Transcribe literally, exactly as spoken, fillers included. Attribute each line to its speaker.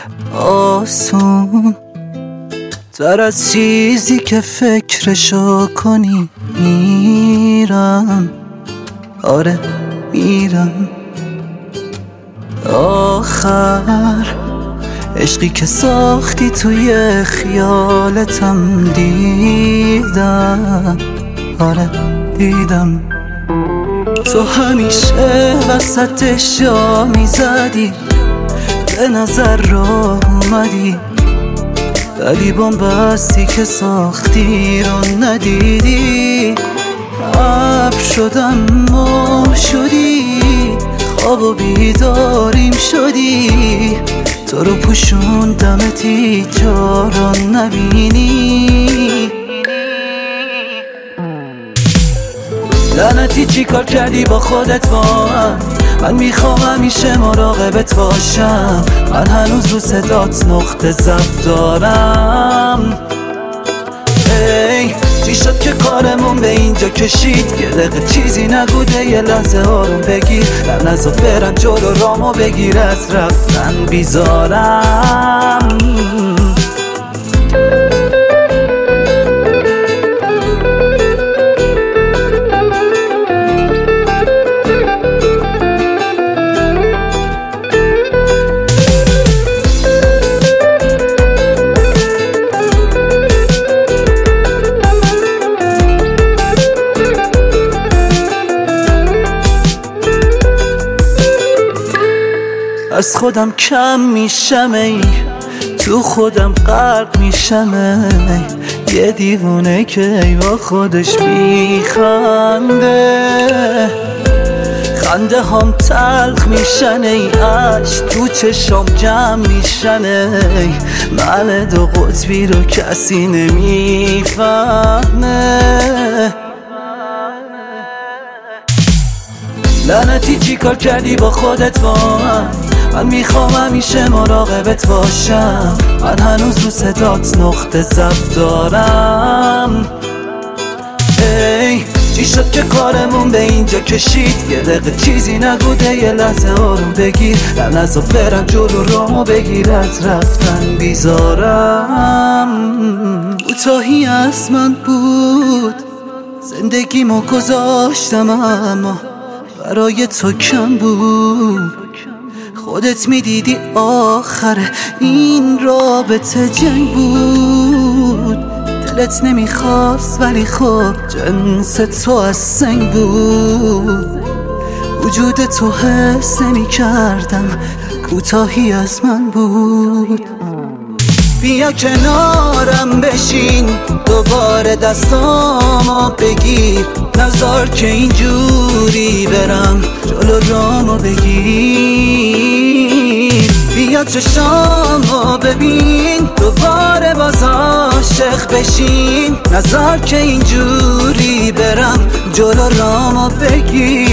Speaker 1: آسون تر از چیزی که فکرشو کنی. میرم، آره میرم. آخر عشقی که ساختی توی خیالتم دیدم، آره دیدم. تو همیشه وسطش جا میزدی، به نظر راه اومدی، ولی بومبستی که ساختی رو ندیدی. ابر شدم ماه شدی، خواب و بیداریم شدی. تو رو پوشوندمت هیچ جا رو نبینی. لعنتی چی کار کردی با خودت با من؟ من میخوام همیشه مراقبت باشم. من هنوز رو صدات نقطه ضعف دارم. ای چی شد که کارمون به اینجا کشید؟ یه دقیقه چیزی نبوده، یه لحظه آروم بگیر. در نزا برم جلو رامو بگیر، از رفتن بیزارم. از خودم کم میشم، ای تو خودم غرق میشم. ای یه دیوونه که ای با خودش میخنده. خنده هم تلخ میشن، ای عشق تو چشام جمع میشن. ای من دو قطبی رو کسی نمیفهمه. لعنتی چی کار کردی با خودت با من؟ من میخوام همیشه مراقبت باشم. من هنوز رو صدات نقطه ضعف دارم. ای چی شد که کارمون به اینجا کشید؟ یه دقیقه چیزی نبوده، یه لحظه آروم بگیر. در نزا برم جلو رامو بگیر، از رفتن بیزارم. کوتاهی از من بود، زندگیمو گذاشتم، اما برای تو کم بود. خودت میدیدی آخر این رابطه جنگ بود. دلت نمیخواست ولی خب جنس تو از سنگ بود. وجود تو حس نمیکردم، کوتاهی از من بود. بیا کنارم بشین، دوباره دستامو بگیر. نذار که اینجوری برم جلو رامو بگیر. بیا چشامو ببین، دوباره باز عاشق بشین. نذار که اینجوری برم جلو رامو بگیر.